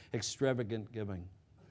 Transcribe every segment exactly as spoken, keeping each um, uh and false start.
extravagant giving.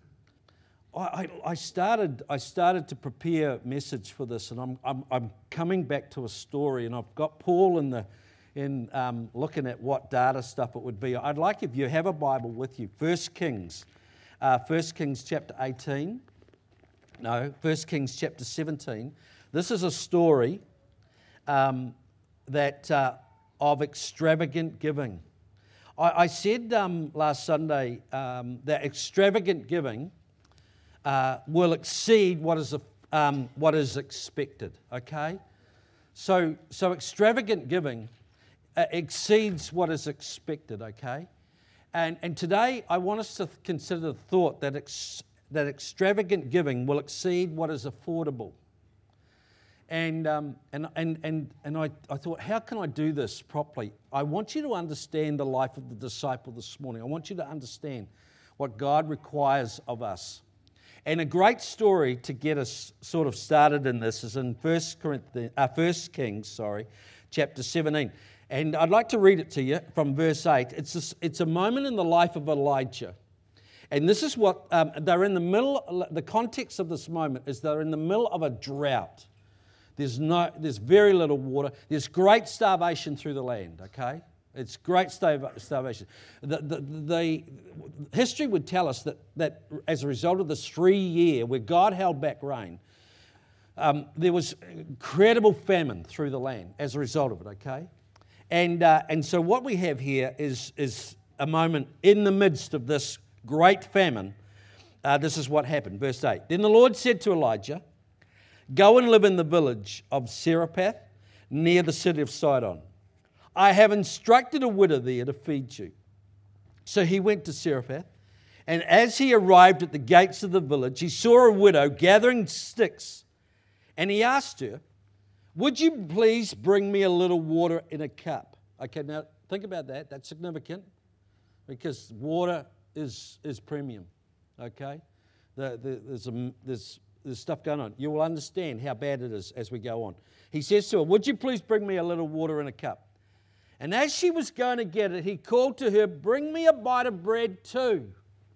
I, I, I started I started to prepare a message for this, and I'm I'm, I'm coming back to a story, and I've got Paul in the in um, looking at what data stuff it would be. I'd like, if you have a Bible with you, First Kings, uh, First Kings chapter eighteen. No, First Kings chapter seventeen. This is a story um, that uh, of extravagant giving. I, I said um, last Sunday um, that extravagant giving uh, will exceed what is um, what is expected. Okay, so so extravagant giving uh, exceeds what is expected. Okay, and and today I want us to consider the thought that ex, that extravagant giving will exceed what is affordable. And um, and and and and I, I thought, how can I do this properly? I want you to understand the life of the disciple this morning. I want you to understand what God requires of us. And a great story to get us sort of started in this is in First Corinthians, uh, First Kings, sorry, chapter seventeen. And I'd like to read it to you from verse eight. It's a, it's a moment in the life of Elijah. And this is what um, they're in the middle. The context of this moment is they're in the middle of a drought. There's no, there's very little water. There's great starvation through the land, okay? It's great starvation. The, the, the history would tell us that, that as a result of this three year where God held back rain, um, there was incredible famine through the land as a result of it, okay? And uh, and so what we have here is, is a moment in the midst of this great famine. Uh, this is what happened, verse eight. Then the Lord said to Elijah, "Go and live in the village of Zarephath, near the city of Sidon. I have instructed a widow there to feed you." So he went to Zarephath, and as he arrived at the gates of the village, he saw a widow gathering sticks, and he asked her, "Would you please bring me a little water in a cup?" Okay, now think about that. That's significant because water is is premium. Okay, the, the, there's a there's There's stuff going on. You will understand how bad it is as we go on. He says to her, "Would you please bring me a little water in a cup?" And as she was going to get it, he called to her, "Bring me a bite of bread too."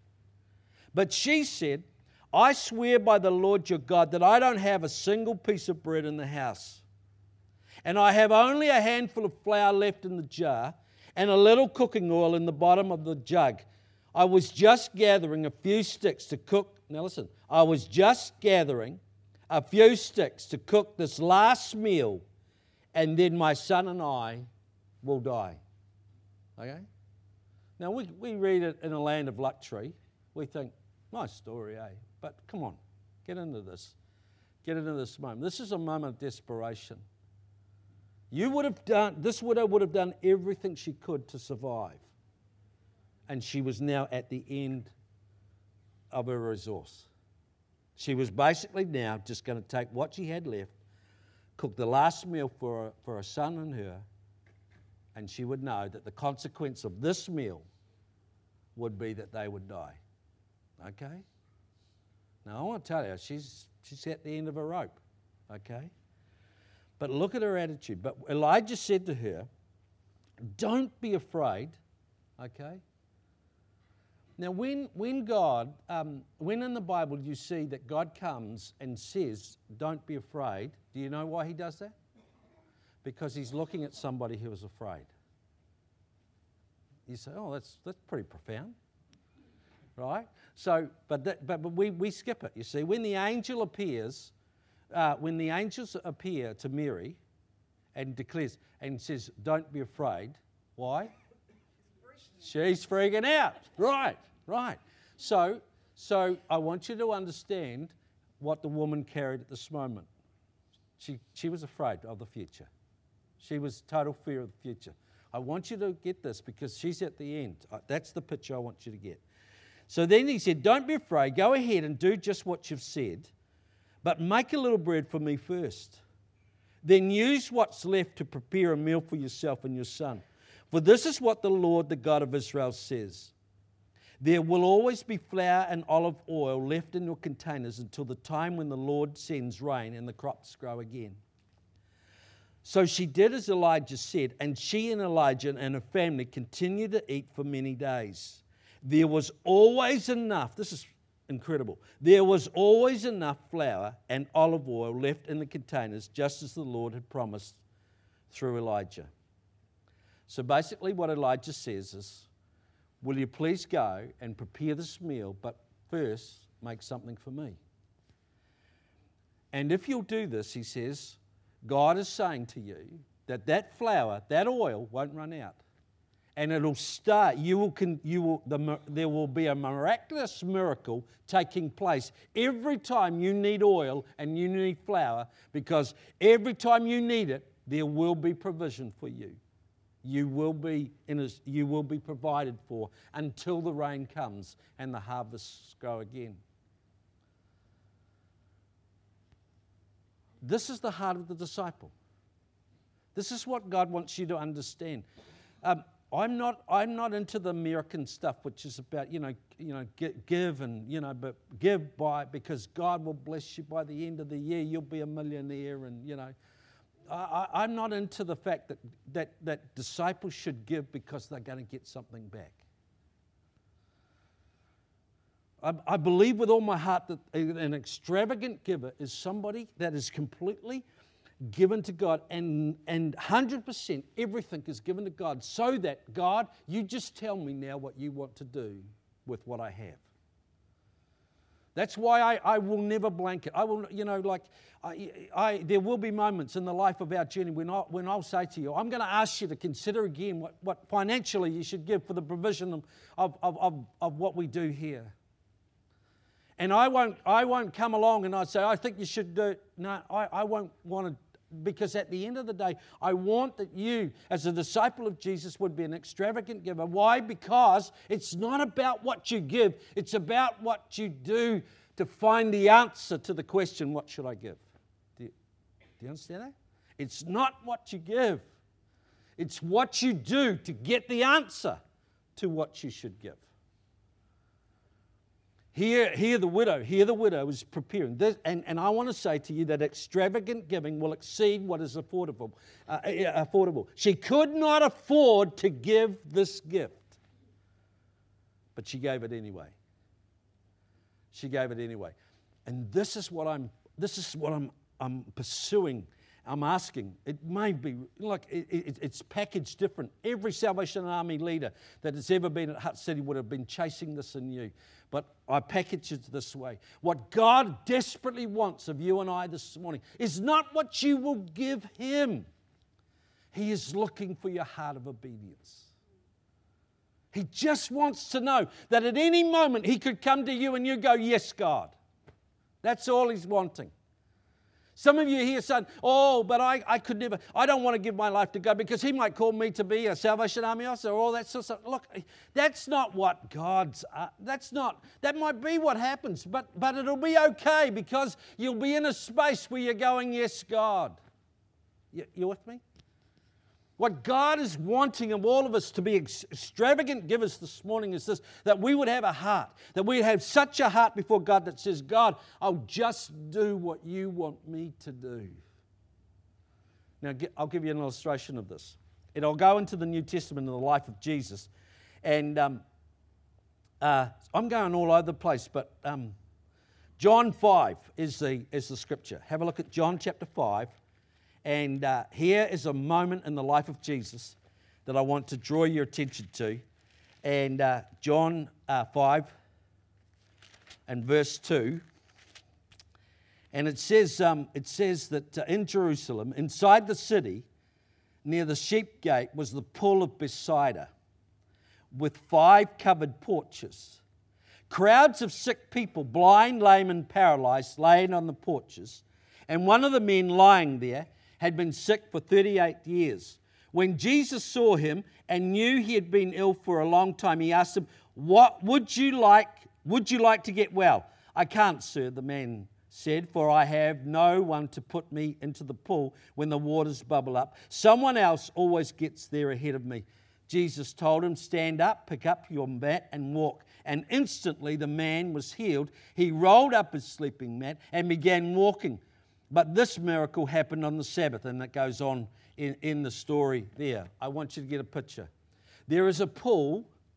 But she said, "I swear by the Lord your God that I don't have a single piece of bread in the house. And I have only a handful of flour left in the jar and a little cooking oil in the bottom of the jug. I was just gathering a few sticks to cook." Now listen, I was just gathering a few sticks to cook this last meal, and then my son and I will die. Okay? Now we, we read it in a land of luxury. We think, nice story, eh? But come on, get into this. Get into this moment. This is a moment of desperation. You would have done, this widow would have done everything she could to survive. And she was now at the end of her resource. She was basically now just going to take what she had left, cook the last meal for her, for her son and her, and she would know that the consequence of this meal would be that they would die. Okay? Now I want to tell you, she's she's at the end of her rope. Okay? But look at her attitude. But Elijah said to her, "Don't be afraid." Okay? Now, when when God, um, when in the Bible you see that God comes and says, "Don't be afraid," do you know why he does that? Because he's looking at somebody who is afraid. You say, "Oh, that's that's pretty profound," right? So, but that, but, but we we skip it. You see, when the angel appears, uh, when the angels appear to Mary, and declares and says, "Don't be afraid," why? She's freaking out. Right, right. So, so I want you to understand what the woman carried at this moment. She, she was afraid of the future. She was total fear of the future. I want you to get this because she's at the end. That's the picture I want you to get. So then he said, "Don't be afraid. Go ahead and do just what you've said, but make a little bread for me first. Then use what's left to prepare a meal for yourself and your son. For this is what the Lord, the God of Israel, says. There will always be flour and olive oil left in your containers until the time when the Lord sends rain and the crops grow again." So she did as Elijah said, and she and Elijah and her family continued to eat for many days. There was always enough, this is incredible, there was always enough flour and olive oil left in the containers, just as the Lord had promised through Elijah. So basically what Elijah says is, will you please go and prepare this meal, but first make something for me? And if you'll do this, he says, God is saying to you that that flour, that oil won't run out. And it'll start, you will, you will, the, there will be a miraculous miracle taking place every time you need oil and you need flour, because every time you need it, there will be provision for you. You will be in a, you will be provided for until the rain comes and the harvests grow again. This is the heart of the disciple. This is what God wants you to understand. Um, I'm not. I'm not into the American stuff, which is about you know, you know, give and you know, but give by because God will bless you by the end of the year. You'll be a millionaire, and you know, I, I, I'm not into the fact that that that disciples should give because they're going to get something back. I, I believe with all my heart that an extravagant giver is somebody that is completely given to God, and and one hundred percent everything is given to God, so that, God, you just tell me now what you want to do with what I have. That's why I, I will never blanket. I will, you know, like, I, I there will be moments in the life of our journey when, I, when I'll say to you, I'm going to ask you to consider again what, what financially you should give for the provision of, of, of, of, of what we do here. And I won't, I won't come along and I say, I think you should do it. No, I, I won't want to. Because at the end of the day, I want that you, as a disciple of Jesus, would be an extravagant giver. Why? Because it's not about what you give. It's about what you do to find the answer to the question, what should I give? Do you, do you understand that? It's not what you give. It's what you do to get the answer to what you should give. Here, here the widow, here the widow is preparing. This, and, and I want to say to you that extravagant giving will exceed what is affordable. Uh, affordable. She could not afford to give this gift, but she gave it anyway. She gave it anyway. And this is what I'm. This is what I'm. I'm pursuing. I'm asking. It may be like it, it, it's packaged different. Every Salvation Army leader that has ever been at Hutt City would have been chasing this in you. But I package it this way. What God desperately wants of you and I this morning is not what you will give Him. He is looking for your heart of obedience. He just wants to know that at any moment He could come to you and you go, yes, God. That's all He's wanting. Some of you here saying, oh, but I, I could never, I don't want to give my life to God because He might call me to be a Salvation Army officer or all that sort of stuff. Look, that's not what God's, uh, that's not, that might be what happens, but, but it'll be okay because you'll be in a space where you're going, yes, God. You, you with me? What God is wanting of all of us to be extravagant givers this morning is this, that we would have a heart, that we have such a heart before God that says, God, I'll just do what you want me to do. Now, I'll give you an illustration of this. And I'll go into the New Testament and the life of Jesus. And um, uh, I'm going all over the place, but um, John five is the, is the scripture. Have a look at John chapter five. And uh, here is a moment in the life of Jesus that I want to draw your attention to. And uh, John uh, five and verse two. And it says, um, it says that uh, in Jerusalem, inside the city, near the sheep gate, was the pool of Bethsaida, with five covered porches. Crowds of sick people, blind, lame, and paralyzed, laying on the porches. And one of the men lying there had been sick for thirty-eight years. When Jesus saw him and knew he had been ill for a long time, he asked him, "What would you like? Would you like to get well?" "I can't, sir," the man said, "for I have no one to put me into the pool when the waters bubble up. Someone else always gets there ahead of me." Jesus told him, "Stand up, pick up your mat and walk." And instantly the man was healed. He rolled up his sleeping mat and began walking. But this miracle happened on the Sabbath, and it goes on in, in the story there. I want you to get a picture. There is a pool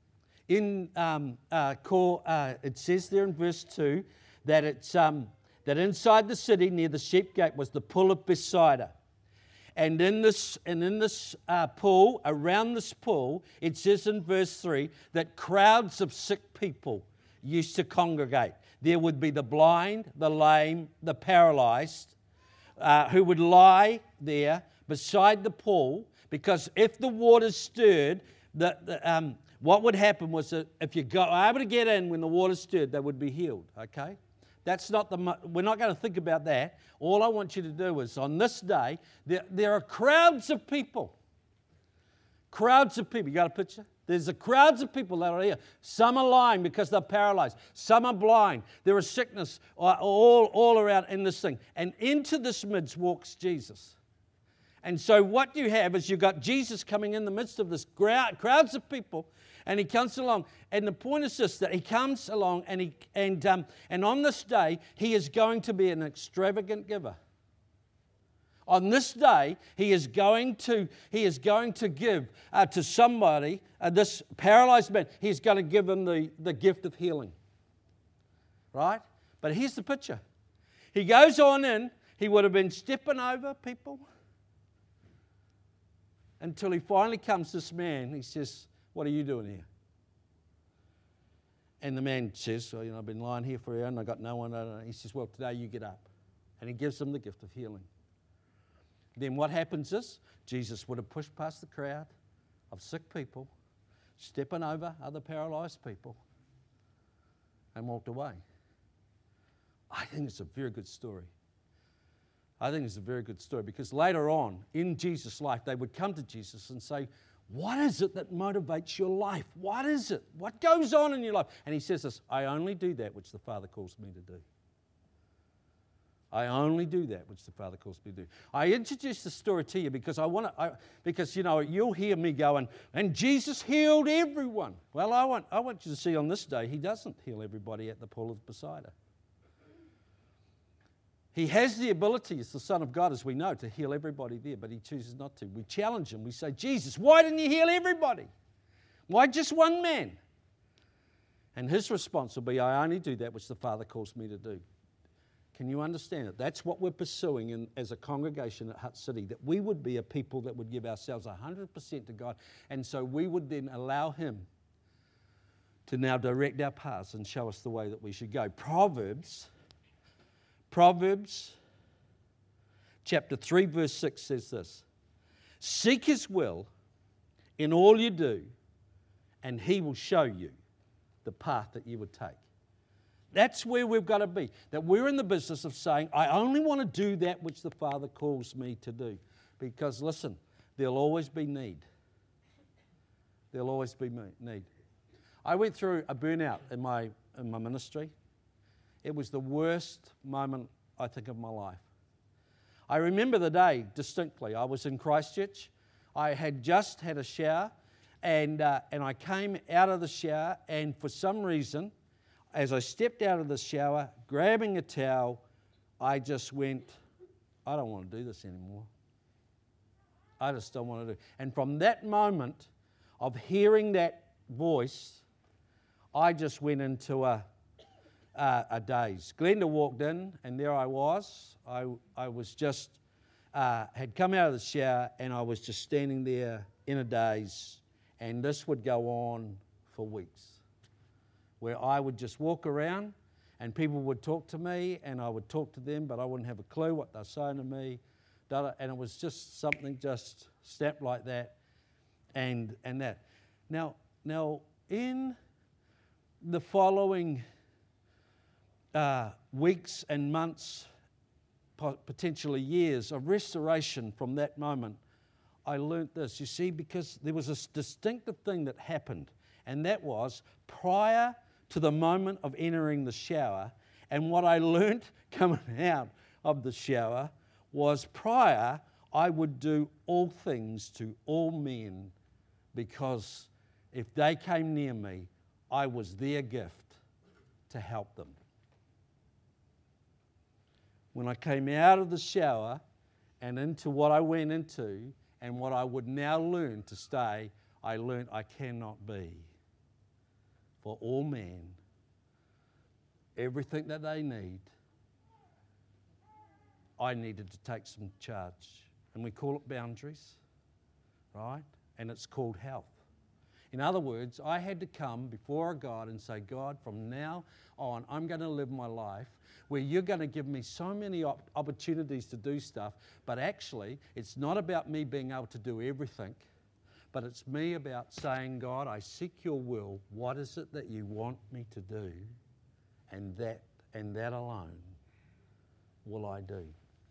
in um, uh, call, uh, it says there in verse two that it's um, that inside the city near the sheep gate was the pool of Bethsaida. And in this, and in this uh, pool, around this pool, it says in verse three that crowds of sick people used to congregate. There would be the blind, the lame, the paralyzed, uh, who would lie there beside the pool, because if the water stirred, the, the, um, what would happen was that if you got able to get in when the water stirred, they would be healed, okay? That's not the, we're not going to think about that. All I want you to do is on this day, there, there are crowds of people. Crowds of people. You got a picture? There's a crowds of people that are here. Some are lying because they're paralyzed. Some are blind. There is sickness all, all around in this thing. And into this midst walks Jesus. And so what you have is you've got Jesus coming in the midst of this crowd, crowds of people, and he comes along. And the point is this, that he comes along and he and um, and on this day, he is going to be an extravagant giver. On this day, he is going to he is going to give uh, to somebody, uh, this paralyzed man, he's going to give him the, the gift of healing. Right? But here's the picture. He goes on in, he would have been stepping over people until he finally comes to this man. He says, "What are you doing here?" And the man says, "Well, you know, I've been lying here for a year and I got no one." He says, "Well, today you get up." And he gives him the gift of healing. Then what happens is, Jesus would have pushed past the crowd of sick people, stepping over other paralyzed people, and walked away. I think it's a very good story. I think it's a very good story because later on in Jesus' life, they would come to Jesus and say, "What is it that motivates your life? What is it? What goes on in your life?" And he says this, "I only do that which the Father calls me to do. I only do that which the Father calls me to do." I introduced the story to you because I want to, because you know you'll hear me going, "And Jesus healed everyone." Well, I want I want you to see on this day, he doesn't heal everybody at the pool of Bethsaida. He has the ability, as the Son of God, as we know, to heal everybody there, but he chooses not to. We challenge him. We say, "Jesus, why didn't you heal everybody? Why just one man?" And his response will be, "I only do that which the Father calls me to do." Can you understand it? That's what we're pursuing in, as a congregation at Hutt City, that we would be a people that would give ourselves one hundred percent to God, and so we would then allow him to now direct our paths and show us the way that we should go. Proverbs Proverbs chapter three verse six says this, "Seek his will in all you do, and he will show you the path that you would take." That's where we've got to be, that we're in the business of saying, "I only want to do that which the Father calls me to do." Because listen, there'll always be need. There'll always be need. I went through a burnout in my in my ministry. It was the worst moment, I think, of my life. I remember the day distinctly. I was in Christchurch. I had just had a shower, and uh, and I came out of the shower, and for some reason, as I stepped out of the shower, grabbing a towel, I just went, "I don't want to do this anymore. I just don't want to do." And from that moment of hearing that voice, I just went into a Uh, a daze. Glenda walked in, and there I was. I, I was just, uh, had come out of the shower, and I was just standing there in a daze, and this would go on for weeks, where I would just walk around, and people would talk to me, and I would talk to them, but I wouldn't have a clue what they're saying to me, and it was just something just snapped like that, and and that. Now, now in the following Uh, weeks and months, potentially years of restoration from that moment, I learnt this. You see, because there was a distinctive thing that happened, and that was prior to the moment of entering the shower, and what I learnt coming out of the shower was prior, I would do all things to all men, because if they came near me, I was their gift to help them. When I came out of the shower and into what I went into and what I would now learn to stay, I learned I cannot be for all men everything that they need, I needed to take some charge. And we call it boundaries, right? And it's called health. In other words, I had to come before God and say, God, from now on, I'm going to live my life where you're going to give me so many op- opportunities to do stuff, but actually, it's not about me being able to do everything, but it's me about saying, God, I seek your will. What is it that you want me to do? And that, and that alone will I do.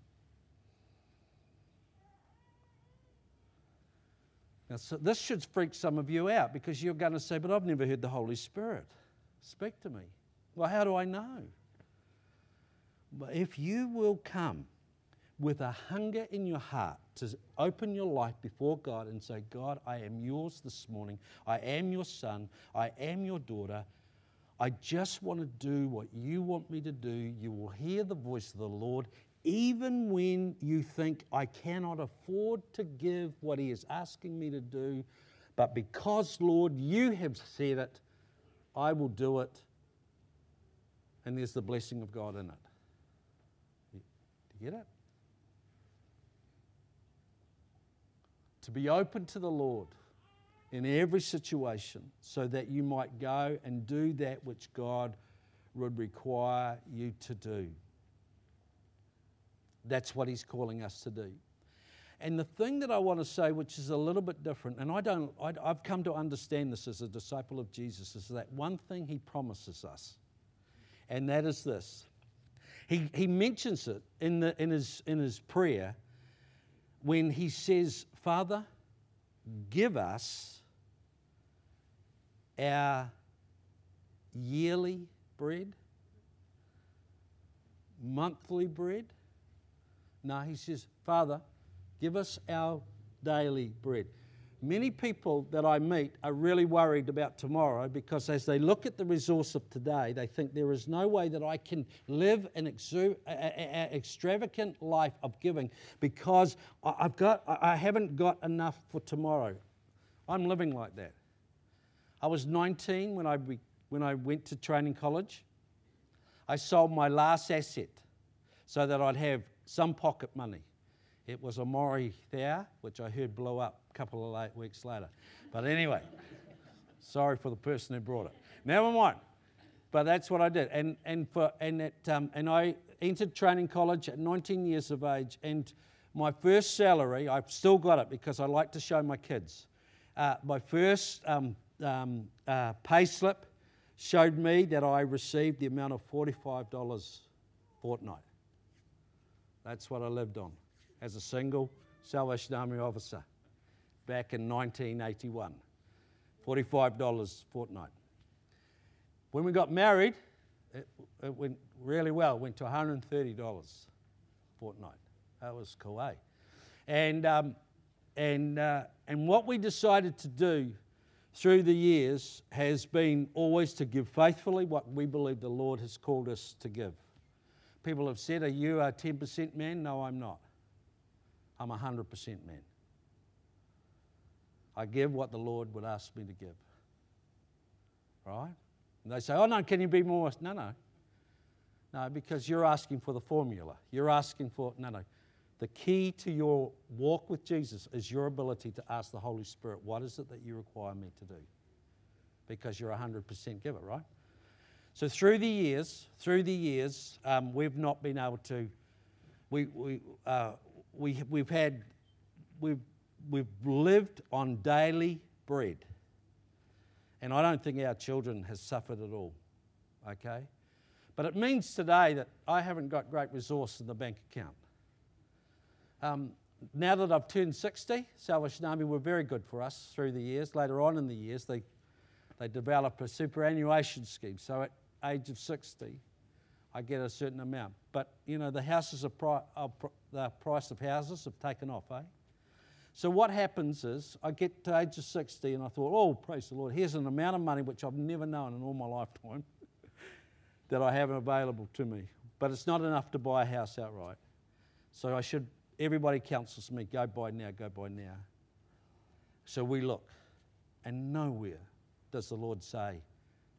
Now, so this should freak some of you out because you're going to say, but I've never heard the Holy Spirit speak to me. Well, how do I know? But if you will come with a hunger in your heart to open your life before God and say, God, I am yours this morning. I am your son. I am your daughter. I just want to do what you want me to do. You will hear the voice of the Lord even when you think I cannot afford to give what he is asking me to do. But because, Lord, you have said it, I will do it. And there's the blessing of God in it. Do you get it? To be open to the Lord in every situation so that you might go and do that which God would require you to do. That's what he's calling us to do. And the thing that I want to say, which is a little bit different, and I don't, I, I've come to understand this as a disciple of Jesus, is that one thing he promises us, and that is this. He, he mentions it in, the, in, his, in his prayer when he says, Father, give us our yearly bread, monthly bread. No, he says, Father, give us our daily bread. Many people that I meet are really worried about tomorrow because as they look at the resource of today, they think there is no way that I can live an exu- extravagant life of giving because I've got, I haven't got enough for tomorrow. I'm living like that. I was nineteen when I, when I went to training college. I sold my last asset so that I'd have some pocket money. It was a Maury Thea, which I heard blew up a couple of late weeks later. But anyway, sorry for the person who brought it. Never mind. But that's what I did. And and for and it, um, and I entered training college at nineteen years of age. And my first salary, I've still got it because I like to show my kids. Uh, my first um, um, uh, pay slip showed me that I received the amount of forty-five dollars a fortnight. That's what I lived on as a single Salvation Army officer back in nineteen eighty-one. forty-five dollars a fortnight. When we got married, it, it went really well. It went to one hundred thirty dollars a fortnight. That was cool, eh? And, um, and, uh, and what we decided to do through the years has been always to give faithfully what we believe the Lord has called us to give. People have said, are you a ten percent man? No, I'm not. I'm a one hundred percent man. I give what the Lord would ask me to give. Right? And they say, oh no, can you be more? No, no. No, because you're asking for the formula. You're asking for, no, no. The key to your walk with Jesus is your ability to ask the Holy Spirit, what is it that you require me to do? Because you're a one hundred percent giver, right? So through the years, through the years, um, we've not been able to, we, we, uh, we, we've had, we've, we've lived on daily bread. And I don't think our children has suffered at all, okay? But it means today that I haven't got great resource in the bank account. Um, now that I've turned sixty, Salvation Army were very good for us through the years. Later on in the years, they, they developed a superannuation scheme. So at age of sixty, I get a certain amount. But, you know, the houses of pri- uh, pr- the price of houses have taken off, eh? So what happens is I get to age of sixty and I thought, oh, praise the Lord, here's an amount of money which I've never known in all my lifetime that I have available to me. But it's not enough to buy a house outright. So I should, everybody counsels me, go buy now, go buy now. So we look, and nowhere does the Lord say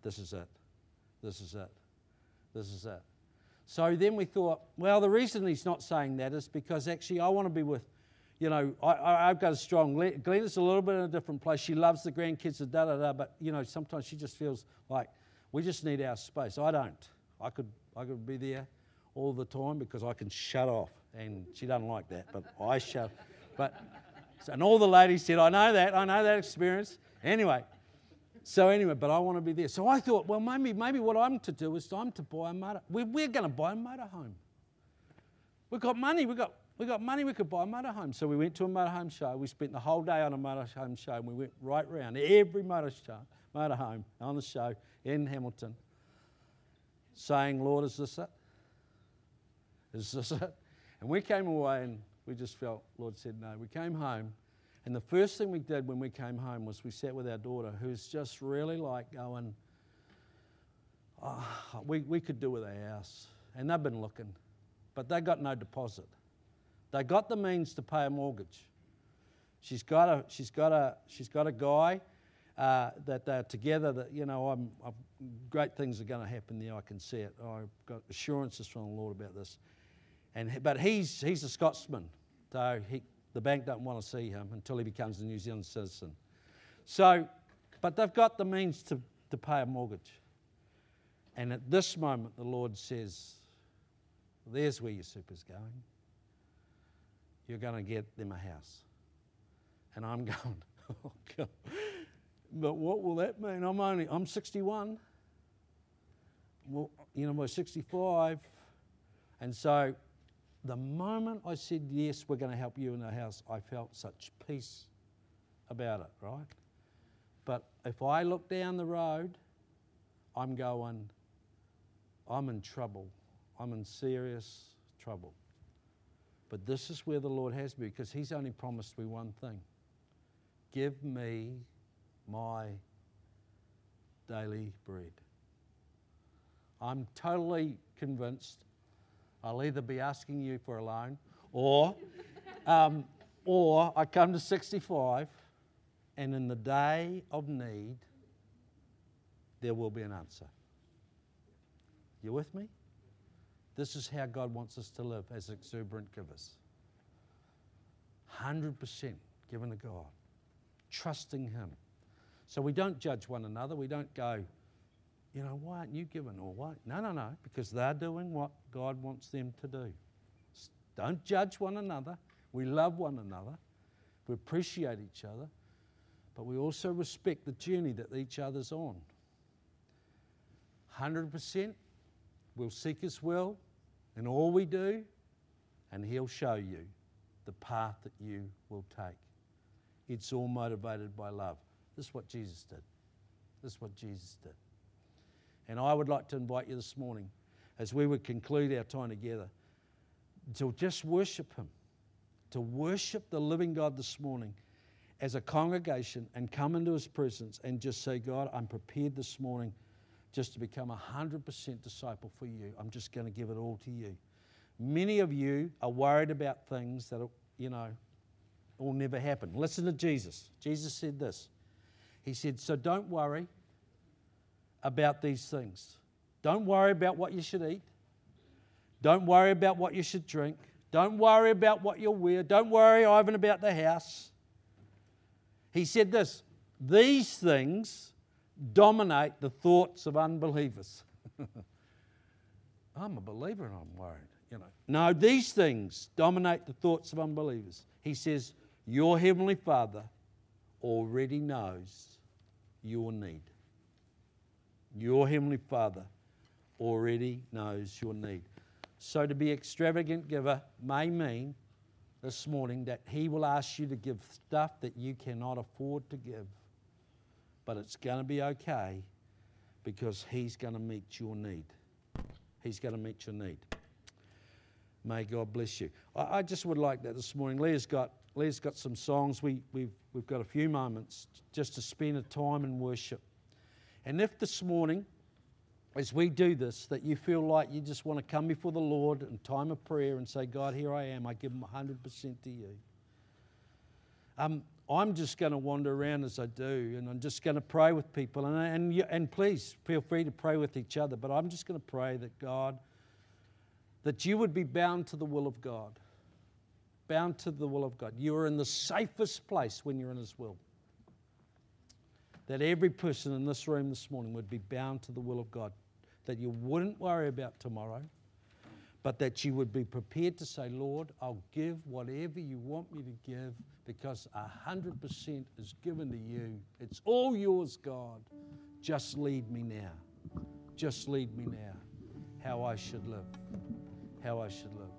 this is it. This is it. This is it. So then we thought, well, the reason he's not saying that is because actually I want to be with, you know, I, I, I've got a strong, Glenda's a little bit in a different place. She loves the grandkids and da-da-da, but, you know, sometimes she just feels like we just need our space. I don't. I could, I could be there all the time because I can shut off, and she doesn't like that, but I shut. But, and all the ladies said, I know that, I know that experience. Anyway. So anyway, but I want to be there. So I thought, well, maybe maybe what I'm to do is I'm to buy a motor. We're, we're going to buy a motorhome. We've got money. We've got, we got money. We could buy a motorhome. So we went to a motorhome show. We spent the whole day on a motorhome show, and we went right round every motor show, motorhome on the show in Hamilton, saying, Lord, is this it? Is this it? And we came away, and we just felt, Lord said no. We came home. And the first thing we did when we came home was we sat with our daughter, who's just really like going, oh, we, we could do with a house. And they've been looking, but they got no deposit. They got the means to pay a mortgage. She's got a, she's got a, she's got a guy uh, that they're together that, you know, I'm, I'm, great things are going to happen there. I can see it. I've got assurances from the Lord about this. And But he's, he's a Scotsman, so he... The bank don't want to see him until he becomes a New Zealand citizen. So, but they've got the means to, to pay a mortgage. And at this moment, the Lord says, there's where your super's going. You're going to get them a house. And I'm going, oh God. But what will that mean? I'm only, I'm sixty-one. Well, you know, we're sixty-five. And so, the moment I said, yes, we're going to help you in the house, I felt such peace about it, right? But if I look down the road, I'm going, I'm in trouble. I'm in serious trouble. But this is where the Lord has me, because he's only promised me one thing. Give me my daily bread. I'm totally convinced I'll either be asking you for a loan, or, um, or I come to sixty-five, and in the day of need, there will be an answer. You with me? This is how God wants us to live as exuberant givers. one hundred percent given to God, trusting him. So we don't judge one another. We don't go, you know, why aren't you giving, or why? No, no, no, because they're doing what God wants them to do. Don't judge one another. We love one another. We appreciate each other. But we also respect the journey that each other's on. one hundred percent we'll seek his will in all we do, and he'll show you the path that you will take. It's all motivated by love. This is what Jesus did. This is what Jesus did. And I would like to invite you this morning, as we would conclude our time together, to just worship him, to worship the living God this morning as a congregation and come into his presence and just say, God, I'm prepared this morning just to become a one hundred percent disciple for you. I'm just going to give it all to you. Many of you are worried about things that, you know, will never happen. Listen to Jesus. Jesus said this. He said, so don't worry about these things. Don't worry about what you should eat. Don't worry about what you should drink. Don't worry about what you'll wear. Don't worry, Ivan, about the house. He said this, these things dominate the thoughts of unbelievers. I'm a believer and I'm worried, you know. No, these things dominate the thoughts of unbelievers. He says, your heavenly Father already knows your need. Your heavenly Father already knows your need. So to be extravagant giver may mean this morning that he will ask you to give stuff that you cannot afford to give. But it's going to be okay because he's going to meet your need. He's going to meet your need. May God bless you. I, I just would like that this morning. Leah's got Leah's got some songs. We, we've, we've got a few moments just to spend a time in worship. And if this morning, as we do this, that you feel like you just want to come before the Lord in time of prayer and say, God, here I am. I give them one hundred percent to you. Um, I'm just going to wander around as I do, and I'm just going to pray with people. And, and, you- and please feel free to pray with each other, but I'm just going to pray that God, that you would be bound to the will of God. Bound to the will of God. You are in the safest place when you're in His will. That every person in this room this morning would be bound to the will of God. That you wouldn't worry about tomorrow, but that you would be prepared to say, Lord, I'll give whatever you want me to give, because a hundred percent is given to you. It's all yours, God. Just lead me now. Just lead me now. How I should live. How I should live.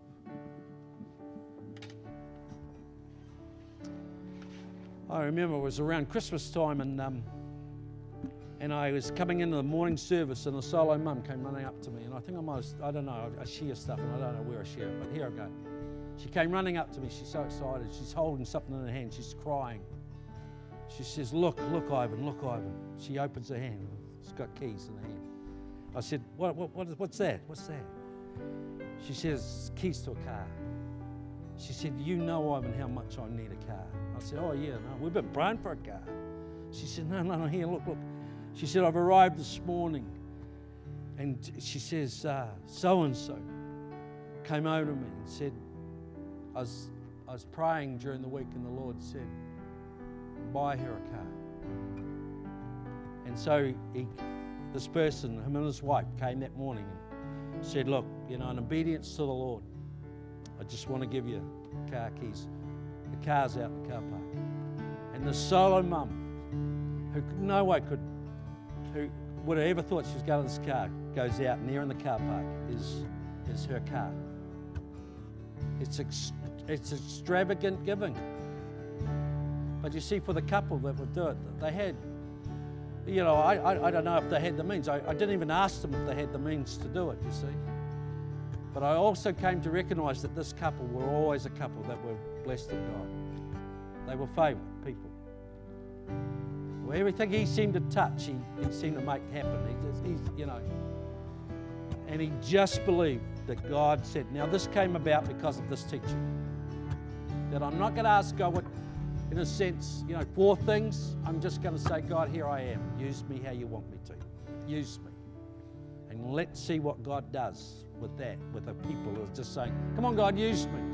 I remember it was around Christmas time, and um, and I was coming into the morning service, and a solo mum came running up to me, and I think I might, I don't know, I share stuff, and I don't know where I share it, but here I go. She came running up to me. She's so excited. She's holding something in her hand. She's crying. She says, look, look, Ivan, look, Ivan. She opens her hand. She's got keys in her hand. I said, what, what, what, what's that? What's that? She says, keys to a car. She said, you know, Ivan, how much I need a car. I said, oh, yeah, no, we've been praying for a car. She said, no, no, no, here, look, look. She said, I've arrived this morning. And she says, uh, so-and-so came over to me and said, I was, I was praying during the week, and the Lord said, buy her a car. And so he, this person, him and his wife, came that morning and said, look, you know, in obedience to the Lord, I just want to give you car keys. The car's out in the car park. And the solo mum, who no way could, who would have ever thought she was going to this car, goes out, and there in the car park is, is her car. It's, ex, it's extravagant giving. But you see, for the couple that would do it, they had, you know, I, I, I don't know if they had the means. I, I didn't even ask them if they had the means to do it, you see. But I also came to recognise that this couple were always a couple that were blessed of God. They were favoured people. Well, everything he seemed to touch, he, he seemed to make happen. He just, he's, you know, and he just believed that God said. Now, this came about because of this teaching. That I'm not going to ask God what, in a sense, you know, four things. I'm just going to say, God, here I am. Use me how you want me to. Use me. And let's see what God does with that, with the people who are just saying, come on, God, use me.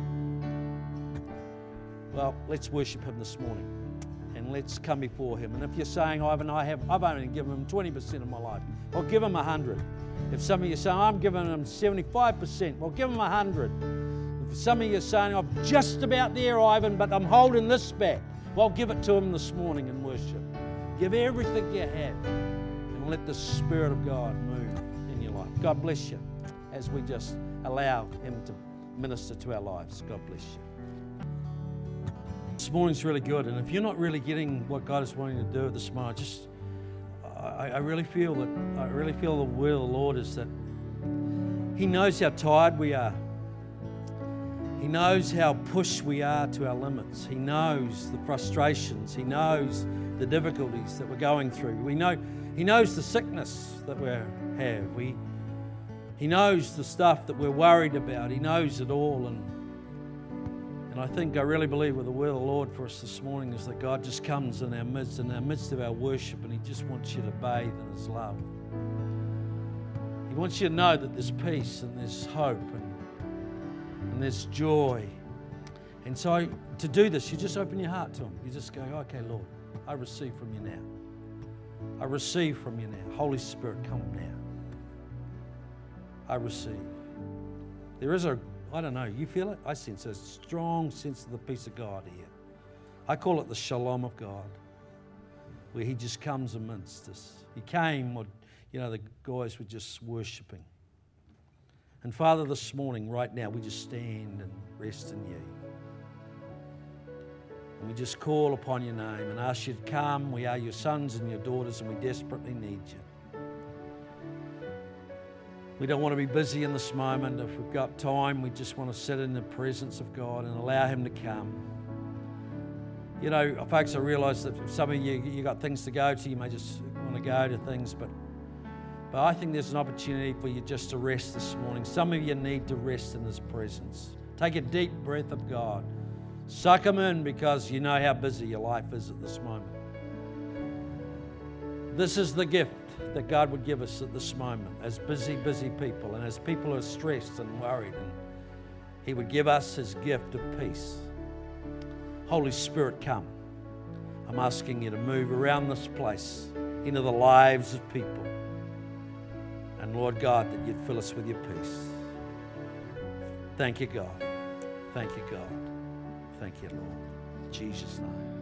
Well, let's worship Him this morning, and let's come before Him. And if you're saying, Ivan, I have, I've only given Him twenty percent of my life, well, give Him one hundred. If some of you are saying, I'm giving Him seventy-five percent, well, give Him one hundred. If some of you are saying, I'm just about there, Ivan, but I'm holding this back, well, give it to Him this morning in worship. Give everything you have, and let the Spirit of God move in your life. God bless you as we just allow Him to minister to our lives. God bless you. This morning's really good, and if you're not really getting what God is wanting to do this morning, just I, I really feel that I really feel the will of the Lord is that He knows how tired we are. He knows how pushed we are to our limits. He knows the frustrations. He knows the difficulties that we're going through. We know He knows the sickness that we have. We He knows the stuff that we're worried about. He knows it all, and And I think, I really believe with the word of the Lord for us this morning is that God just comes in our midst, in our midst of our worship, and He just wants you to bathe in His love. He wants you to know that there's peace and there's hope and, and there's joy. And so to do this, you just open your heart to Him. You just go, okay, Lord, I receive from you now. I receive from you now. Holy Spirit, come now. I receive. There is a I don't know, you feel it? I sense a strong sense of the peace of God here. I call it the shalom of God, where He just comes amidst us. He came, or, you know, the guys were just worshipping. And Father, this morning, right now, we just stand and rest in You. And we just call upon Your name and ask You to come. We are Your sons and Your daughters, and we desperately need You. We don't want to be busy in this moment. If we've got time, we just want to sit in the presence of God and allow Him to come. You know, folks, I realise that some of you, you got things to go to. You may just want to go to things, but, but I think there's an opportunity for you just to rest this morning. Some of you need to rest in His presence. Take a deep breath of God. Suck them in because you know how busy your life is at this moment. This is the gift that God would give us at this moment as busy, busy people and as people who are stressed and worried. And He would give us His gift of peace. Holy Spirit, come. I'm asking you to move around this place into the lives of people. And Lord God, that you'd fill us with your peace. Thank you, God. Thank you, God. Thank you, Lord. In Jesus' name.